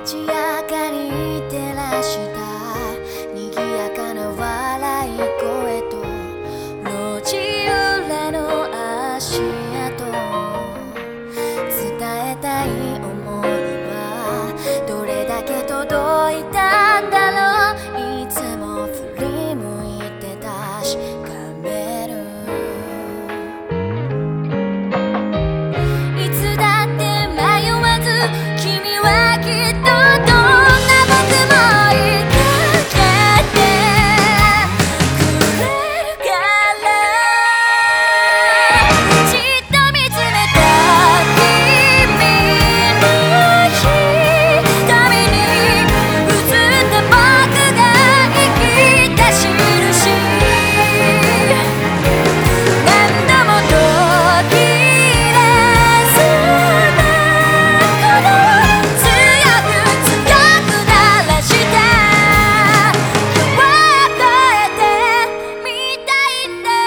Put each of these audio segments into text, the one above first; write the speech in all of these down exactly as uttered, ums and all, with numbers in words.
街明かり照らした賑やかな笑い声と路地裏の足跡、伝えたい想いはどれだけ届いたんだろう。いつも振り向いて確かめる。いつだって迷わず君はきっとどんな僕も追いかけてくれるから。じっと見つめた君の瞳に映った僕が生きた印、何度も途切れそうなほど強く強く鳴らした夜を越えてみたいんだ。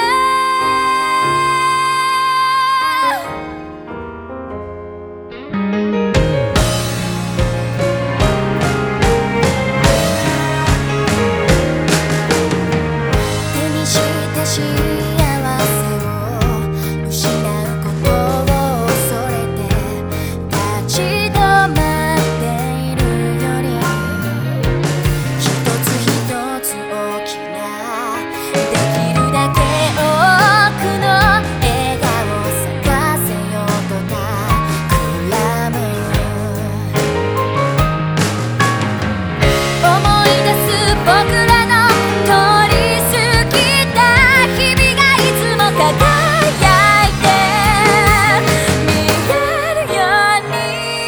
手にした幸せを失うことを恐れて立ち止まっているより、一つ一つ大きなできるだけ多くの笑顔咲かせようと企む。思い出す僕らの通り過ぎた日々がいつも輝いて見えるように、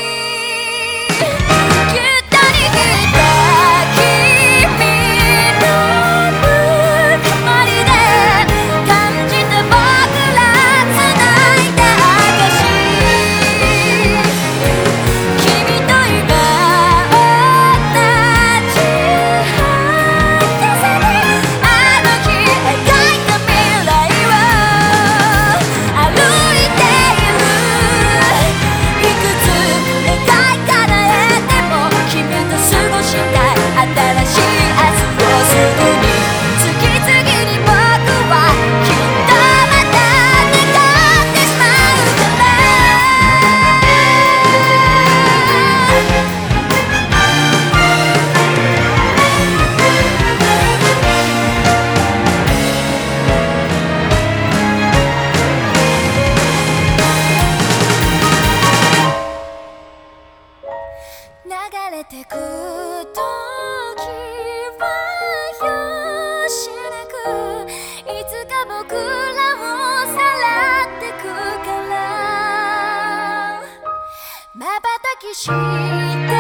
ぎゅっと握った君のぬくもりで感じた僕ら繋いだ証、君と今同じ速さであの日描いた未来を歩いている。いくつ願い叶えても君と過ごしたい新しい明日をすぐに次々に僕はきっとまた願ってしまうから。流れてく時はよしなく、いつか僕らをさらってくから。瞬きして